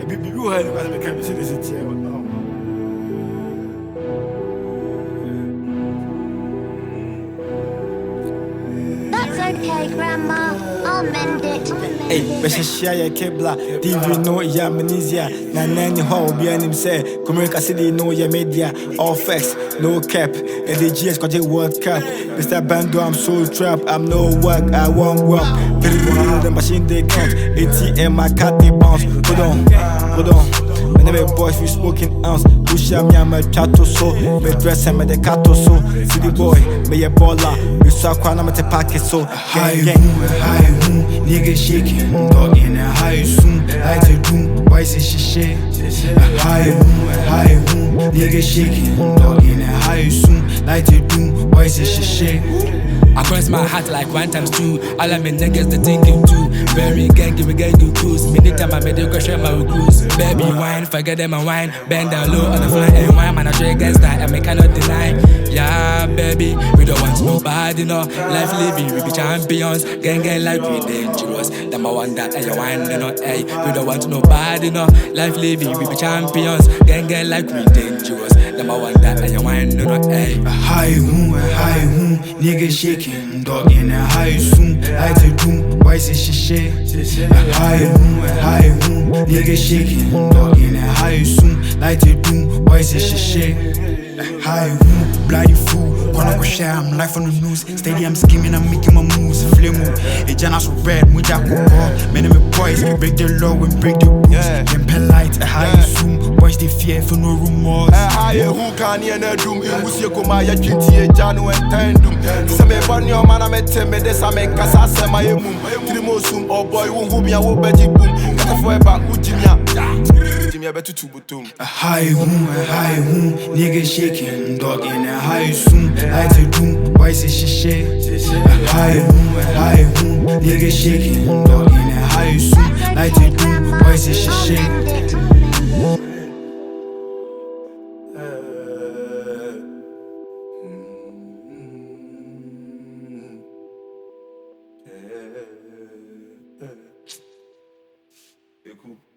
you heard about the kind of city. That's okay, Grandma. I'll mend it. Hey, Beshia Kebla, DV no Yamnesia, Nanani Ho, Bianim say, Comerica City no ya media, all facts, no cap, and the GS got a World Cup. Mr. Bando, I'm so trapped, I'm no work, I won't work. The machine they count, ATM, I cut the bounce. Hold on. Whenever boys we smoking ounce, push me I'm a chato so, me dress and me the cato so, city boy, me a baller, we saw Kwana me te packet so, gang, nigga shaking, dog in a high soon, like to doom, why is she shake? High nigga shaking, dog in a high soon, like to doom, why is she shake? I cross my heart like 1 times 2. All of my niggas they thinking too. Very gangy, we gang you cruise. Anytime I made you go share my cruise. Baby wine, forget them and wine. Bend down low on the fly and wine. Man, I try against that and me cannot deny. Yeah, baby, we don't want nobody, no. Life living, we be champions. Gang like we dangerous. Them I want that and you wine, you know, hey. We don't want nobody, no. Life living, we be champions. Gang like we dangerous. Them I want that and you wine, you know, hey. High nigga shaking, dog in a high soon, like to doom, why is she shake? High nigga shaking, dog in a high soon, like to doom, why is she shake? High bloody fool, wanna go share, I'm live on the news, stadium scheming, I'm making my moves, flame, a jana so red, muja koko, many me boys, break the law and break the rules, them pen lights, a high soon, boys they fear for no rumors. Who can hear no doom? Who's your coma, your duty, Janu and Tandum? Some bunny or man, I met him, this I make Casa, my moon, Trimosum, or boy who be a wool betty boom, got a forever, who Jimmy, better to boom. High nigga shaking, dog in a high soon, like to doom, why is she shake? High nigga shaking, dog in a high soon, like to doom, why is she shake? Cool.